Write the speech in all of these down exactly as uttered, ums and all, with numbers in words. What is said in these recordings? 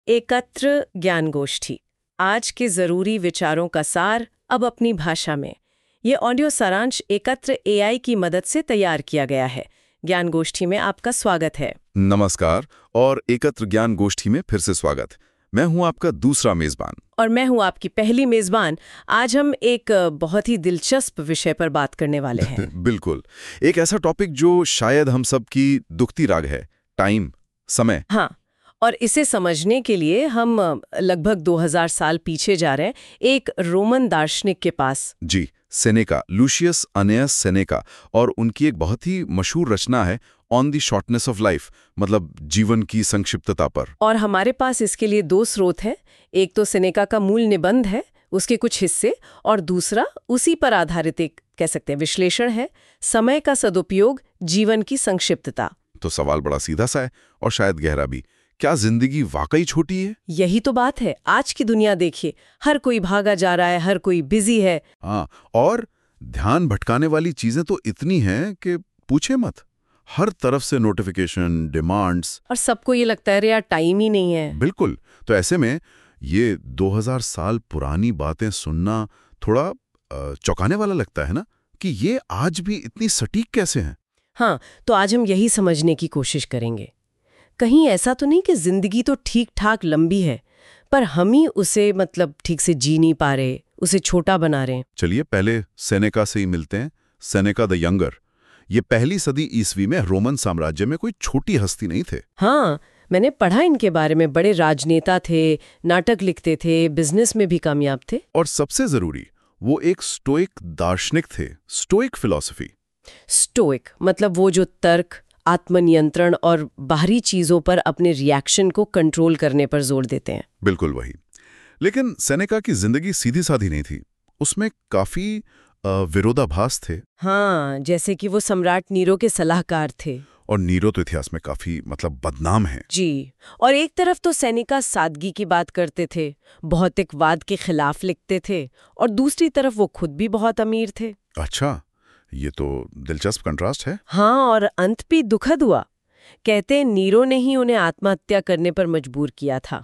एकत्र ज्ञान गोष्ठी, आज के जरूरी विचारों का सार अब अपनी भाषा में। ये ऑडियो सारांश एकत्र एआई की मदद से तैयार किया गया है। ज्ञान गोष्ठी में आपका स्वागत है। नमस्कार और एकत्र ज्ञान गोष्ठी में फिर से स्वागत। मैं हूं आपका दूसरा मेजबान और मैं हूं आपकी पहली मेजबान। आज हम एक बहुत ही दिलचस्प विषय पर बात करने वाले हैं। बिल्कुल, एक ऐसा टॉपिक जो शायद हम सब की दुखती राग है, टाइम, समय। हाँ, और इसे समझने के लिए हम लगभग दो हज़ार साल पीछे जा रहे हैं, एक रोमन दार्शनिक के पास। जी, सेनेका, लूशियस अनेयस सेनेका, और उनकी एक बहुत ही मशहूर रचना है on the shortness of life, मतलब जीवन की संक्षिप्तता पर। और हमारे पास इसके लिए दो स्रोत हैं। एक तो सेनेका का मूल निबंध है, उसके कुछ हिस्से, और दूसरा उसी पर आधारित एक कह सकते हैं विश्लेषण है, समय का सदुपयोग, जीवन की संक्षिप्तता। तो सवाल बड़ा सीधा सा है और शायद गहरा भी। क्या जिंदगी वाकई छोटी है? यही तो बात है। आज की दुनिया देखिए, हर कोई भागा जा रहा है, हर कोई बिजी है। हाँ, और ध्यान भटकाने वाली चीजें तो इतनी हैं कि पूछे मत। हर तरफ से नोटिफिकेशन, डिमांड्स, और सबको ये लगता है रे यार टाइम ही नहीं है। बिल्कुल। तो ऐसे में ये दो हज़ार साल पुरानी बातें सुनना थोड़ा अ, चौंकाने वाला लगता है ना, कि ये आज भी इतनी सटीक कैसे हैं। हाँ, तो आज हम यही समझने की कोशिश करेंगे। कहीं ऐसा तो नहीं कि जिंदगी तो ठीक ठाक लंबी है, पर हम ही उसे मतलब ठीक से जी नहीं पा रहे, उसे छोटा बना रहे हैं। चलिए पहले सेनेका से ही मिलते हैं। सेनेका द यंगर, ये पहली सदी ईस्वी में रोमन साम्राज्य में कोई छोटी हस्ती नहीं थे। हाँ, मैंने पढ़ा इनके बारे में। बड़े राजनेता थे, नाटक लिखते थे, बिजनेस में भी कामयाब थे। और सबसे जरूरी, वो एक स्टोइक दार्शनिक थे। Stoic philosophy. स्टोइक मतलब वो जो तर्क, आत्मनियंत्रण और बाहरी चीजों पर अपने रिएक्शन को कंट्रोल करने पर जोर देते हैं। बिल्कुल वही। लेकिन सेनेका की जिंदगी सीधी साधी नहीं थी, उसमें काफी अ, विरोधाभास थे। हाँ, जैसे कि वो सम्राट नीरो के सलाहकार थे। और नीरो तो इतिहास में काफी मतलब बदनाम है। जी, और एक तरफ तो सेनेका सादगी की बात करते थे, भौतिकवाद के खिलाफ लिखते थे, और दूसरी तरफ वो खुद भी बहुत अमीर थे। अच्छा, ये तो दिलचस्प कंट्रास्ट है। हाँ, और अंत भी दुखद हुआ। कहते हैं नीरो ने ही उन्हें आत्महत्या करने पर मजबूर किया था।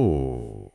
ओ,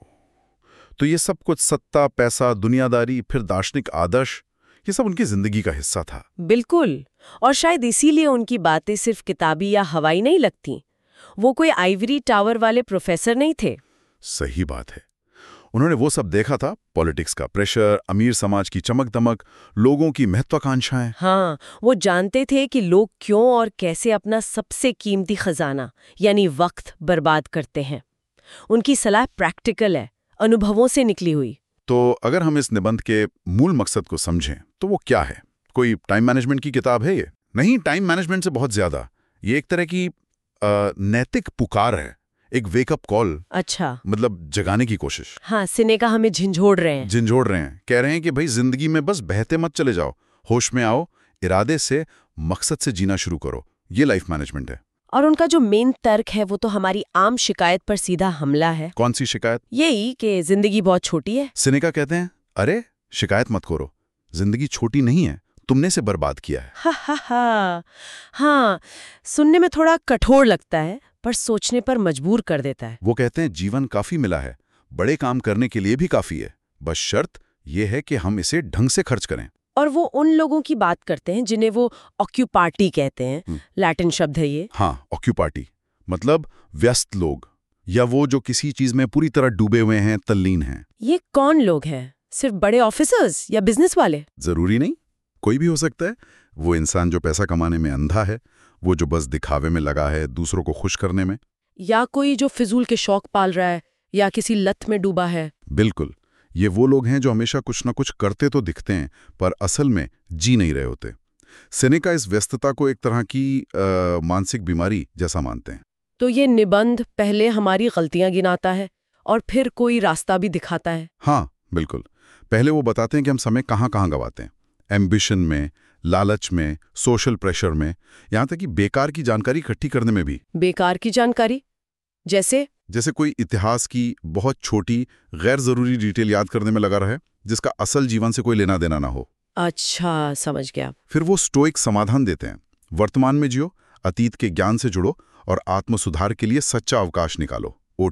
तो ये सब कुछ सत्ता, पैसा, दुनियादारी, फिर दार्शनिक आदर्श, ये सब उनकी जिंदगी का हिस्सा था। बिल्कुल, और शायद इसीलिए उनकी बातें सिर्फ किताबी या हवाई नहीं लगती। वो कोई आइवरी टावर वाले प्रोफेसर नहीं थे। सही बात है। उन्होंने वो सब देखा था, पॉलिटिक्स का प्रेशर, अमीर समाज की चमक दमक, लोगों की महत्वाकांक्षाएं। हाँ, वो जानते थे कि लोग क्यों और कैसे अपना सबसे कीमती खजाना यानी वक्त बर्बाद करते हैं। उनकी सलाह प्रैक्टिकल है, अनुभवों से निकली हुई। तो अगर हम इस निबंध के मूल मकसद को समझें तो वो क्या है? कोई टाइम मैनेजमेंट की किताब है ये? नहीं, टाइम मैनेजमेंट से बहुत ज्यादा ये एक तरह की अ, नैतिक पुकार है, एक वेकअप कॉल। अच्छा, मतलब जगाने की कोशिश। हाँ, सेनेका हमें झिंझोड़ रहे हैं। झिंझोड़ रहे हैं, कह रहे हैं कि भाई जिंदगी में बस बहते मत चले जाओ, होश में आओ, इरादे से, मकसद से जीना शुरू करो। ये लाइफ मैनेजमेंट है। और उनका जो मेन तर्क है वो तो हमारी आम शिकायत पर सीधा हमला है। कौन सी शिकायत? यही कि जिंदगी बहुत छोटी है। सेनेका कहते हैं, अरे शिकायत मत करो, जिंदगी छोटी नहीं है, तुमने से बर्बाद किया है। हा हा हा हाँ, सुनने में थोड़ा कठोर लगता है, पर सोचने पर मजबूर कर देता है। वो कहते हैं जीवन काफी मिला है, बड़े काम करने के लिए भी काफी है, बस शर्त यह है कि हम इसे ढंग से खर्च करें। और वो उन लोगों की बात करते हैं जिन्हें वो ऑक्यूपार्टी कहते हैं। लैटिन शब्द है ये। हाँ, ऑक्यूपार्टी मतलब व्यस्त लोग, या वो जो किसी चीज में पूरी तरह डूबे हुए हैं, तल्लीन हैं। ये कौन लोग हैं? सिर्फ बड़े ऑफिसर्स या बिजनेस वाले? जरूरी नहीं, कोई भी हो सकता है। वो इंसान जो पैसा कमाने में अंधा है, वो जो बस दिखावे में लगा है, दूसरों को खुश करने में, या कोई जो फिजूल के शौक पाल रहा है या किसी लत में डूबा है। बिल्कुल, ये वो लोग हैं जो हमेशा कुछ ना कुछ करते तो दिखते हैं पर असल में जी नहीं रहे होते। सेनेका इस व्यस्तता को एक तरह की आ, मानसिक बीमारी जैसा मानते हैं। तो ये निबंध पहले हमारी गलतियां गिनाता है और फिर कोई रास्ता भी दिखाता है। हाँ बिल्कुल, पहले वो बताते हैं कि हम समय कहाँ कहाँ गवाते हैं, एम्बिशन में, लालच में, सोशल प्रेशर में, यहाँ तक कि बेकार की जानकारी इकट्ठी करने में भी। बेकार की जानकारी जैसे? जैसे कोई इतिहास की बहुत छोटी गैर जरूरी डिटेल याद करने में लगा रहे जिसका असल जीवन से कोई लेना देना ना हो। अच्छा, समझ गया। फिर वो स्टोइक समाधान देते हैं, वर्तमान में जियो, अतीत के ज्ञान से जुड़ो और आत्म सुधार के लिए सच्चा अवकाश निकालो, ओटीएम।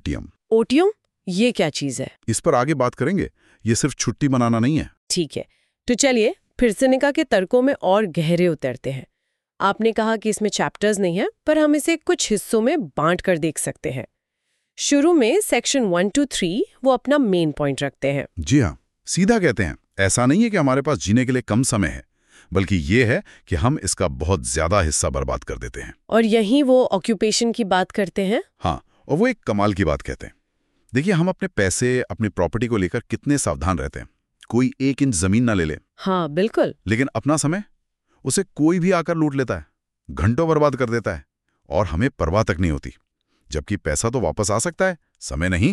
ओटियम, ये क्या चीज है? इस पर आगे बात करेंगे। ये सिर्फ छुट्टी मनाना नहीं है। ठीक है, तो चलिए फिर सेनेका के तर्कों में और गहरे उतरते हैं। आपने कहा कि इसमें चैप्टर्स नहीं है, पर हम इसे कुछ हिस्सों में बांट कर देख सकते हैं। शुरू में सेक्शन वन टू थ्री वो अपना मेन पॉइंट रखते हैं। जी हाँ, सीधा कहते हैं ऐसा नहीं है कि हमारे पास जीने के लिए कम समय है, बल्कि ये है कि हम इसका बहुत ज्यादा हिस्सा बर्बाद कर देते हैं। और यहीं वो ऑक्यूपेशन की बात करते हैं। हाँ, और वो एक कमाल की बात कहते हैं। देखिए, हम अपने पैसे, अपनी प्रॉपर्टी को लेकर कितने सावधान रहते हैं। कोई एक इंच जमीन ना ले ले। हाँ बिल्कुल। लेकिन अपना समय उसे कोई भी आकर लूट लेता है, घंटों बर्बाद कर देता है, और हमें परवाह तक नहीं होती। जबकि पैसा तो वापस आ सकता है, समय नहीं।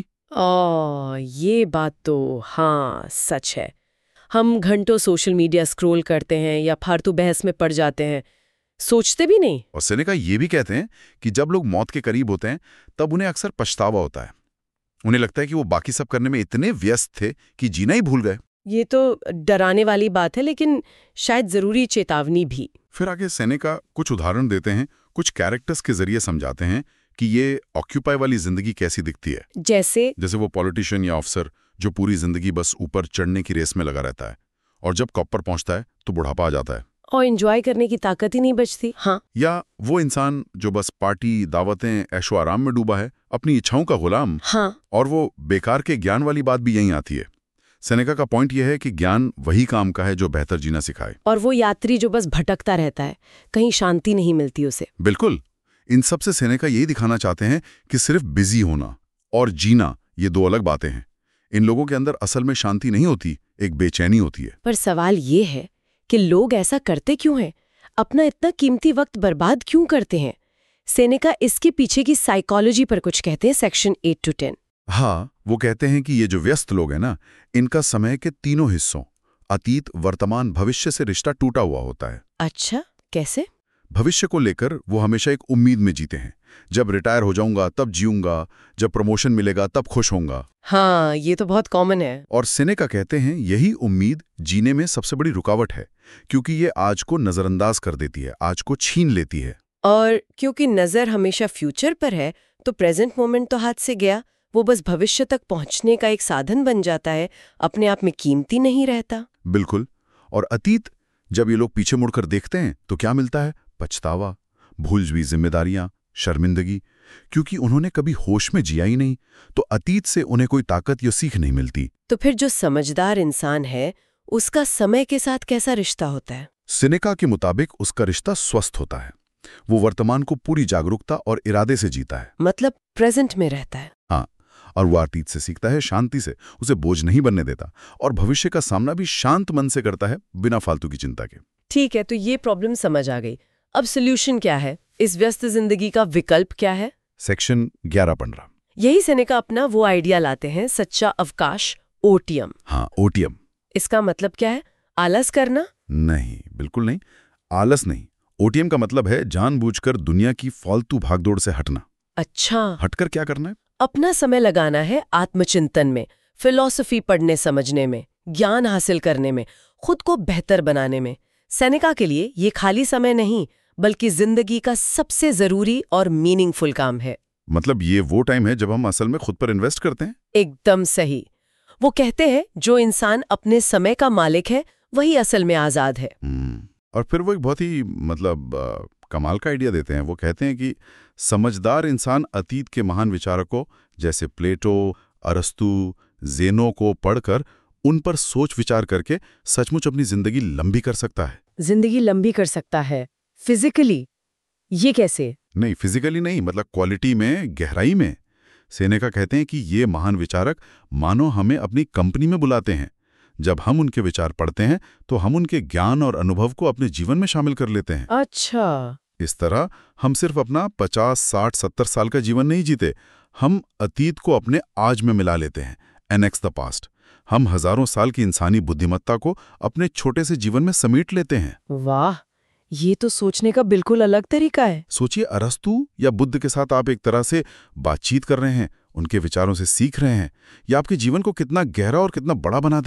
ओ, ये बात तो हाँ सच है। हम घंटों सोशल मीडिया स्क्रॉल करते हैं या फालतू बहस में पड़ जाते हैं, सोचते भी नहीं। और सेनेका ये भी कहते हैं कि जब लोग मौत के करीब होते हैं तब उन्हें अक्सर पछतावा होता है। उन्हें लगता है कि वो बाकी सब करने में इतने व्यस्त थे कि जीना ही भूल गए। ये तो डराने वाली बात है, लेकिन शायद जरूरी चेतावनी भी। फिर आगे सेनेका कुछ उदाहरण देते हैं, कुछ कैरेक्टर्स के जरिए समझाते हैं कि ये ऑक्यूपाई वाली जिंदगी कैसी दिखती है। जैसे जैसे वो पॉलिटिशियन या अफसर जो पूरी जिंदगी बस ऊपर चढ़ने की रेस में लगा रहता है, और जब कॉप पर पहुंचता है तो बुढ़ापा आ जाता है और एंजॉय करने की ताकत ही नहीं बचती। हाँ, या वो इंसान जो बस पार्टी, दावतें, ऐशो आराम में डूबा है, अपनी इच्छाओं का गुलाम। हाँ, और वो बेकार के ज्ञान वाली बात भी यहीं आती है। सेनेका का पॉइंट यह है कि ज्ञान वही काम का है जो बेहतर जीना सिखाए। और वो यात्री जो बस भटकता रहता है, कहीं शांति नहीं मिलती उसे। बिल्कुल। इन सब से सेनेका यही दिखाना चाहते हैं कि सिर्फ बिजी होना और जीना ये दो अलग बातें हैं। इन लोगों के अंदर असल में शांति नहीं होती, एक बेचैनी होती है। पर सवाल ये है कि लोग ऐसा करते क्यों हैं? अपना इतना कीमती वक्त बर्बाद क्यों करते हैं? सेनेका इसके पीछे की साइकोलॉजी पर कुछ कहते हैं, सेक्शन एट टू टेन। हाँ, वो कहते हैं कि ये जो व्यस्त लोग हैं ना, इनका समय के तीनों हिस्सों अतीत, वर्तमान, भविष्य से रिश्ता टूटा हुआ होता है। अच्छा, कैसे? भविष्य को लेकर वो हमेशा एक उम्मीद में जीते हैं। जब रिटायर हो जाऊंगा तब जीऊंगा, जब प्रमोशन मिलेगा तब खुश होऊंगा। हाँ, ये तो बहुत कॉमन है। और सेनेका कहते हैं यही उम्मीद जीने में सबसे बड़ी रुकावट है, क्योंकि ये आज को नजरअंदाज कर देती है, आज को छीन लेती है। और क्योंकि नजर हमेशा फ्यूचर पर है, तो प्रेजेंट मोमेंट तो हाथ से गया, वो बस भविष्य तक पहुंचने का एक साधन बन जाता है, अपने आप में कीमती नहीं रहता। बिल्कुल। और अतीत, जब ये लोग पीछे मुड़कर देखते हैं तो क्या मिलता है? पछतावा, भूल हुई जिम्मेदारियां, शर्मिंदगी, क्योंकि उन्होंने कभी होश में जिया ही नहीं, तो अतीत से उन्हें कोई ताकत या सीख नहीं मिलती। तो फिर जो समझदार इंसान है, उसका समय के साथ कैसा रिश्ता होता है? सेनेका के मुताबिक उसका रिश्ता स्वस्थ होता है। वो वर्तमान को पूरी जागरूकता और इरादे से जीता है। मतलब प्रेजेंट में रहता है। हाँ, और वो अतीत से सीखता है, शांति से, उसे बोझ नहीं बनने देता, और भविष्य का सामना भी शांत मन से करता है, बिना फालतू की चिंता के। ठीक है, तो ये प्रॉब्लम समझ आ गई। अब सोल्यूशन क्या है? इस व्यस्त जिंदगी का विकल्प क्या है? सेक्शन ग्यारह पंद्रह। यही सेनेका अपना वो आइडिया लाते हैं, सच्चा अवकाश, ओटीएम। हाँ, ओटीएम। इसका मतलब क्या है? आलस करना? नहीं, बिल्कुल नहीं, आलस नहीं। ओटीएम का मतलब है जानबूझकर दुनिया की फालतू भागदौड़ से हटना। अच्छा, हटकर क्या करना है? अपना समय लगाना है आत्मचिंतन में, फिलॉसफी पढ़ने समझने में, ज्ञान हासिल करने में, खुद को बेहतर बनाने में। सेनेका के लिए ये खाली समय नहीं, बल्कि जिंदगी का सबसे जरूरी और मीनिंगफुल काम है। मतलब ये वो टाइम है जब हम असल में खुद पर इन्वेस्ट करते हैं। एकदम सही। वो कहते हैं जो इंसान अपने समय का मालिक है, वही असल में आजाद है। और फिर वो एक बहुत ही मतलब आ, कमाल का आइडिया देते हैं। वो कहते हैं कि समझदार इंसान अतीत के महान विचारकों जैसे प्लेटो, अरस्तु, ज़ेनो को पढ़कर उन पर सोच विचार करके सचमुच अपनी जिंदगी लंबी कर सकता है। जिंदगी लंबी कर सकता है फिजिकली? ये कैसे? नहीं, फिजिकली नहीं, मतलब क्वालिटी में, गहराई में। सेनेका कहते हैं कि ये महान विचारक मानो हमें अपनी कंपनी में बुलाते हैं। जब हम उनके विचार पढ़ते हैं तो हम उनके ज्ञान और अनुभव को अपने जीवन में शामिल कर लेते हैं। अच्छा। इस तरह हम सिर्फ अपना पचास, साठ, सत्तर साल का जीवन नहीं जीते, हम अतीत को अपने आज में मिला लेते हैं। Annex the past. हम हजारों साल की इंसानी बुद्धिमत्ता को अपने छोटे से जीवन में समेट लेते हैं। वाह, ये तो सोचने का बिल्कुल अलग तरीका है। सोचिए, अरस्तु या बुद्ध के साथ आप एक तरह से बातचीत कर रहे हैं, उनके विचारों से सीख रहे हैं। यह आपके जीवन को कितना गहरा और कितना बड़ा बना देता है।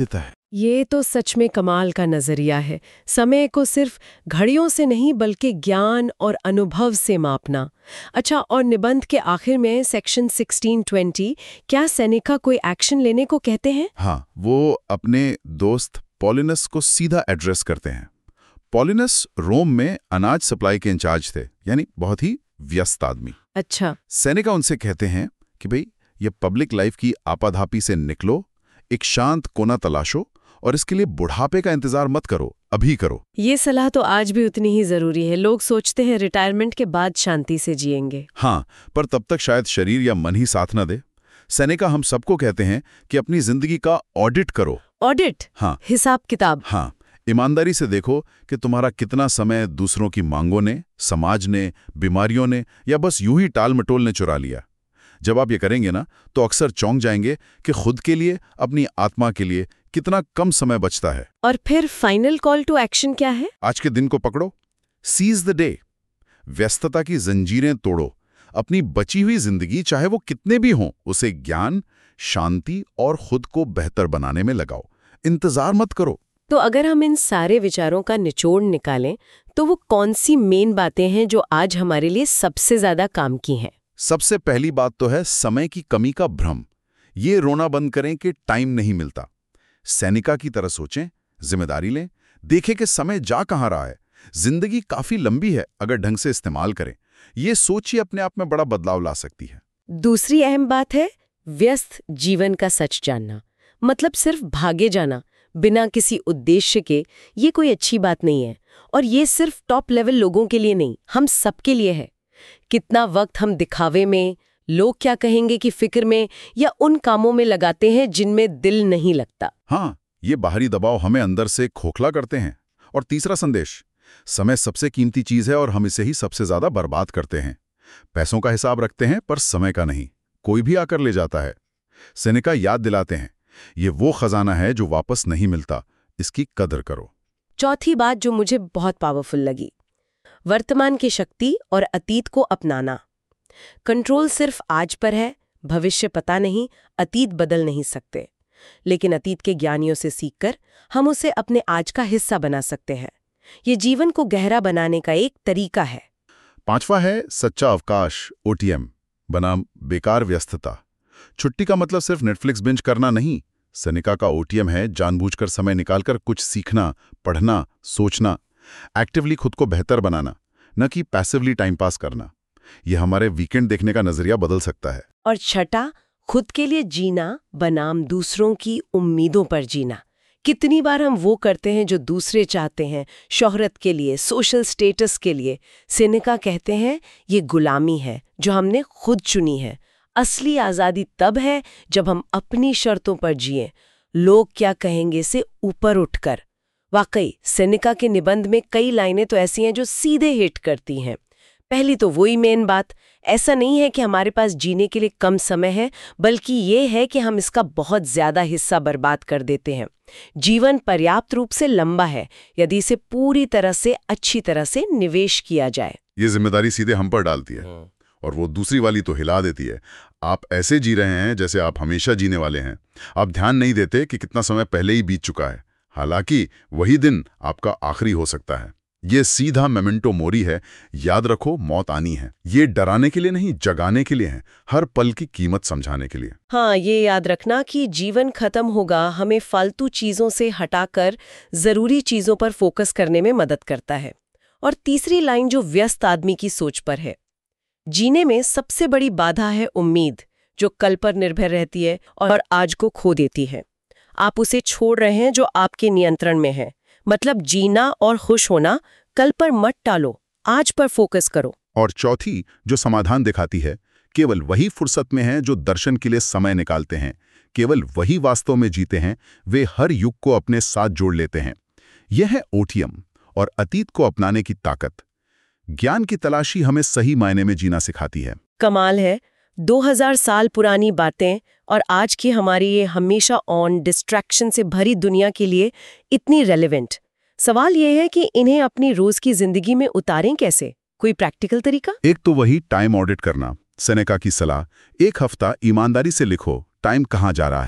ये तो सच में कमाल का नजरिया है। समय को सिर्फ घड़ियों से नहीं बल्कि ज्ञान और अनुभव से मापना। अच्छा, और निबंध के आखिर में सेक्शन सोलह बीस, क्या सेनेका कोई एक्शन लेने को कहते हैं? हाँ, वो अपने दोस्त पॉलिनस को सीधा एड्रेस करते हैं। पॉलिनस रोम में अनाज सप्लाई के इंचार्ज थे, यानी बहुत ही व्यस्त आदमी। अच्छा। सेनेका उनसे कहते हैं कि भाई ये पब्लिक लाइफ की आपाधापी से निकलो, एक शांत कोना तलाशो और इसके लिए बुढ़ापे का इंतजार मत करो, अभी करो। ये सलाह तो आज भी उतनी ही जरूरी है। लोग सोचते हैं रिटायरमेंट के बाद शांति से जिएंगे। हाँ, पर तब तक शायद शरीर या मन ही साथ न दे। सेनेका हम सबको कहते हैं कि अपनी जिंदगी का ऑडिट करो। ऑडिट? हाँ, हिसाब किताब। हाँ, ईमानदारी से देखो कि तुम्हारा कितना समय दूसरों की मांगों ने, समाज ने, बीमारियों ने या बस यूं ही टाल मटोल ने चुरा लिया। जब आप ये करेंगे ना, तो अक्सर चौंक जाएंगे कि खुद के लिए, अपनी आत्मा के लिए कितना कम समय बचता है। और फिर फाइनल कॉल टू एक्शन क्या है? आज के दिन को पकड़ो, सीज द डे। व्यस्तता की जंजीरें तोड़ो। अपनी बची हुई जिंदगी, चाहे वो कितने भी हों, उसे ज्ञान, शांति और खुद को बेहतर बनाने में लगाओ। इंतजार मत करो। तो अगर हम इन सारे विचारों का निचोड़ निकालें, तो वो कौन सी मेन बातें हैं जो आज हमारे लिए सबसे ज्यादा काम की हैं? सबसे पहली बात तो है समय की कमी का भ्रम। ये रोना बंद करें कि टाइम नहीं मिलता। सैनिका की तरह सोचें, जिम्मेदारी लें, देखें कि समय जा कहाँ रहा है। जिंदगी काफी लंबी है अगर ढंग से इस्तेमाल करें। ये सोच ही अपने आप में बड़ा बदलाव ला सकती है। दूसरी अहम बात है व्यस्त जीवन का सच जानना। मतलब सिर्फ भागे जाना बिना किसी उद्देश्य के, ये कोई अच्छी बात नहीं है। और ये सिर्फ टॉप लेवल लोगों के लिए नहीं, हम सबके लिए है। कितना वक्त हम दिखावे में, लोग क्या कहेंगे की फिक्र में या उन कामों में लगाते हैं जिनमें दिल नहीं लगता। हाँ, ये बाहरी दबाव हमें अंदर से खोखला करते हैं। और तीसरा संदेश, समय सबसे कीमती चीज है और हम इसे ही सबसे ज्यादा बर्बाद करते हैं। पैसों का हिसाब रखते हैं पर समय का नहीं। कोई भी आकर ले जाता है। सेनेका याद दिलाते हैं, ये वो खजाना है जो वापस नहीं मिलता, इसकी कदर करो। चौथी बात जो मुझे बहुत पावरफुल लगी, वर्तमान की शक्ति और अतीत को अपनाना। कंट्रोल सिर्फ आज पर है, भविष्य पता नहीं, अतीत बदल नहीं सकते, लेकिन अतीत के ज्ञानियों से सीखकर हम उसे अपने आज का हिस्सा बना सकते हैं। ये जीवन को गहरा बनाने का एक तरीका है। पांचवा है सच्चा अवकाश, ओ टी एम बनाम बेकार व्यस्तता। छुट्टी का मतलब सिर्फ नेटफ्लिक्स बिंज करना नहीं। सेनेका का ओ टी एम है जानबूझकर समय निकालकर कुछ सीखना, पढ़ना, सोचना, एक्टिवली खुद को बेहतर बनाना, न कि पैसिवली टाइम पास करना। यह हमारे वीकेंड देखने का नजरिया बदल सकता है। और छठा, खुद के लिए जीना बनाम दूसरों की उम्मीदों पर जीना। कितनी बार हम वो करते हैं जो दूसरे चाहते हैं, शोहरत के लिए, सोशल स्टेटस के लिए। सेनेका कहते हैं ये गुलामी है जो हमने खुद चुनी है। असली आज़ादी तब है जब हम अपनी शर्तों पर जिएं, लोग क्या कहेंगे से ऊपर उठकर। वाकई सेनेका के निबंध में कई लाइनें तो ऐसी हैं जो सीधे हिट करती हैं। पहली तो वही मेन बात, ऐसा नहीं है कि हमारे पास जीने के लिए कम समय है, बल्कि ये है कि हम इसका बहुत ज्यादा हिस्सा बर्बाद कर देते हैं। जीवन पर्याप्त रूप से लंबा है यदि इसे पूरी तरह से अच्छी तरह से निवेश किया जाए। ये जिम्मेदारी सीधे हम पर डालती है और वो दूसरी वाली तो हिला देती है। आप ऐसे जी रहे हैं जैसे आप हमेशा जीने वाले हैं। आप ध्यान नहीं देते कि कितना समय पहले ही बीत चुका है, हालांकि वही दिन आपका आखिरी हो सकता है। ये सीधा मेमेंटो मोरी है। याद रखो, मौत आनी है। ये डराने के लिए नहीं, जगाने के लिए है, हर पल की कीमत समझाने के लिए। हाँ, ये याद रखना कि जीवन खत्म होगा हमें फालतू चीजों से हटाकर जरूरी चीजों पर फोकस करने में मदद करता है। और तीसरी लाइन जो व्यस्त आदमी की सोच पर है, जीने में सबसे बड़ी बाधा है उम्मीद, जो कल पर निर्भर रहती है और आज को खो देती है। आप उसे छोड़ रहे हैं जो आपके नियंत्रण में है। मतलब जीना और खुश होना कल पर मत टालो, आज पर फोकस करो। और चौथी जो समाधान दिखाती है, केवल वही फुर्सत में है जो दर्शन के लिए समय निकालते हैं, केवल वही वास्तव में जीते हैं, वे हर युग को अपने साथ जोड़ लेते हैं। यह है ओ टी एम और अतीत को अपनाने की ताकत। ज्ञान की तलाशी हमें सही मायने में जीना सिखाती है। कमाल है, दो हज़ार साल पुरानी बातें और आज की हमारी ये हमेशा ऑन डिस्ट्रैक्शन से भरी दुनिया के लिए इतनी रेलेवेंट। सवाल ये है कि इन्हें अपनी रोज की जिंदगी में उतारें कैसे? कोई प्रैक्टिकल तरीका? एक तो वही टाइम ऑडिट करना। सेनेका की सलाह, एक हफ्ता ईमानदारी से लिखो टाइम कहाँ जा रहा है।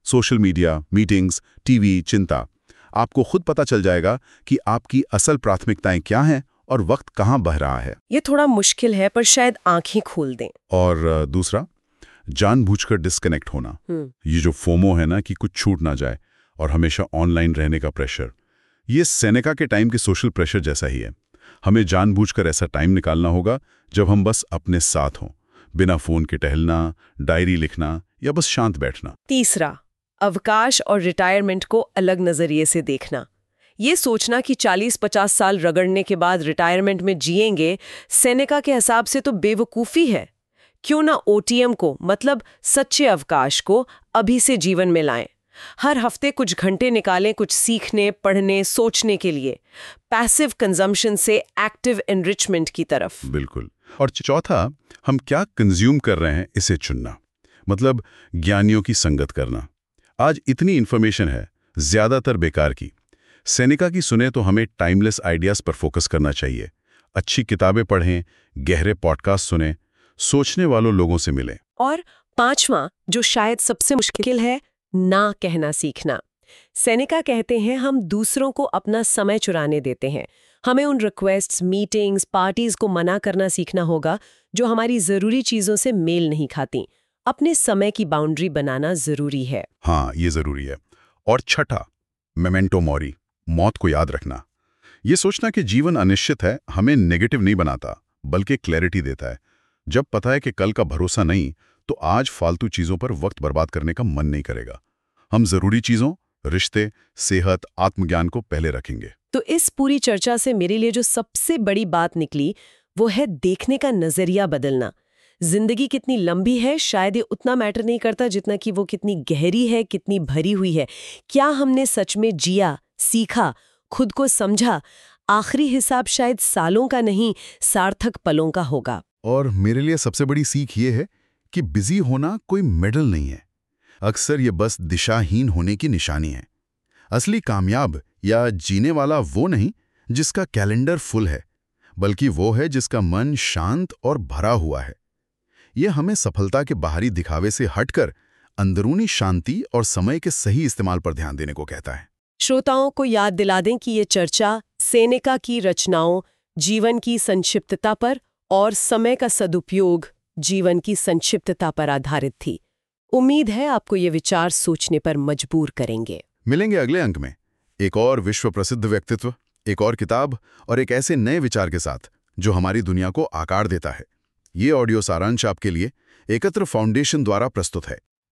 सोशल मीडिया, मीटिंग्स, टीवी, चिंता। आपको खुद पता चल जाएगा कि आपकी असल प्राथमिकताएं क्या हैं और वक्त कहाँ बह रहा है। ये थोड़ा मुश्किल है, पर शायद आंखें खोल दें। और अ, दूसरा, जानबूझकर डिस्कनेक्ट होना। ये जो फोमो है ना कि कुछ छूट ना जाए और हमेशा ऑनलाइन रहने का प्रेशर, ये सेनेका के टाइम के सोशल प्रेशर जैसा ही है। हमें जानबूझकर ऐसा टाइम निकालना होगा जब हम बस अपने साथ हों, बिना फोन के टहलना, डायरी लिखना या बस शांत बैठना। तीसरा, अवकाश और रिटायरमेंट को अलग नजरिए से देखना। ये सोचना कि चालीस पचास साल रगड़ने के बाद रिटायरमेंट में जिएंगे, सेनेका के हिसाब से तो बेवकूफ़ी है। क्यों ना ओटीएम को, मतलब सच्चे अवकाश को, अभी से जीवन में लाएं। हर हफ्ते कुछ घंटे निकालें कुछ सीखने, पढ़ने, सोचने के लिए। पैसिव कंजम्पशन से एक्टिव एनरिचमेंट की तरफ। बिल्कुल। और चौथा, हम क्या कंज्यूम कर रहे हैं इसे चुनना, मतलब ज्ञानियों की संगत करना। आज इतनी इन्फॉर्मेशन है, ज्यादातर बेकार की। सेनेका की सुने तो हमें टाइमलेस आइडियाज पर फोकस करना चाहिए। अच्छी किताबें पढ़ें, गहरे पॉडकास्ट सुनें, सोचने वालों लोगों से मिलें। और पांचवां, जो शायद सबसे मुश्किल है, ना कहना सीखना। सेनेका कहते हैं हम दूसरों को अपना समय चुराने देते हैं। हमें उन रिक्वेस्ट्स, मीटिंग्स, पार्टीज को मना करना सीखना होगा जो हमारी जरूरी चीजों से मेल नहीं खाती। अपने समय की बाउंड्री बनाना जरूरी है। हाँ, ये जरूरी है। और छठा, मेमेंटो मोरी, मौत को याद रखना। ये सोचना कि जीवन अनिश्चित है हमें नेगेटिव नहीं बनाता, बल्कि क्लैरिटी देता है। जब पता है कि कल का भरोसा नहीं, तो आज फालतू चीजों पर वक्त बर्बाद करने का मन नहीं करेगा। हम जरूरी चीजों, रिश्ते, सेहत, आत्मज्ञान को पहले रखेंगे। तो इस पूरी चर्चा से मेरे लिए जो सबसे बड़ी बात निकली वो है देखने का नजरिया बदलना। जिंदगी कितनी लंबी है शायद ये उतना मैटर नहीं करता जितना कि वो कितनी गहरी है, कितनी भरी हुई है। क्या हमने सच में जिया, सीखा, खुद को समझा? आखिरी हिसाब शायद सालों का नहीं, सार्थक पलों का होगा। और मेरे लिए सबसे बड़ी सीख ये है कि बिजी होना कोई मेडल नहीं है। अक्सर ये बस दिशाहीन होने की निशानी है। असली कामयाब या जीने वाला वो नहीं जिसका कैलेंडर फुल है, बल्कि वो है जिसका मन शांत और भरा हुआ है। ये हमें सफलता के बाहरी दिखावे से हटकर अंदरूनी शांति और समय के सही इस्तेमाल पर ध्यान देने को कहता है। श्रोताओं को याद दिला दें कि ये चर्चा सेनेका की रचनाओं, जीवन की संक्षिप्तता पर और समय का सदुपयोग, जीवन की संक्षिप्तता पर आधारित थी। उम्मीद है आपको ये विचार सोचने पर मजबूर करेंगे। मिलेंगे अगले अंक में एक और विश्व प्रसिद्ध व्यक्तित्व, एक और किताब और एक ऐसे नए विचार के साथ जो हमारी दुनिया को आकार देता है। ये ऑडियो सारांश आपके लिए एकत्र फाउंडेशन द्वारा प्रस्तुत है।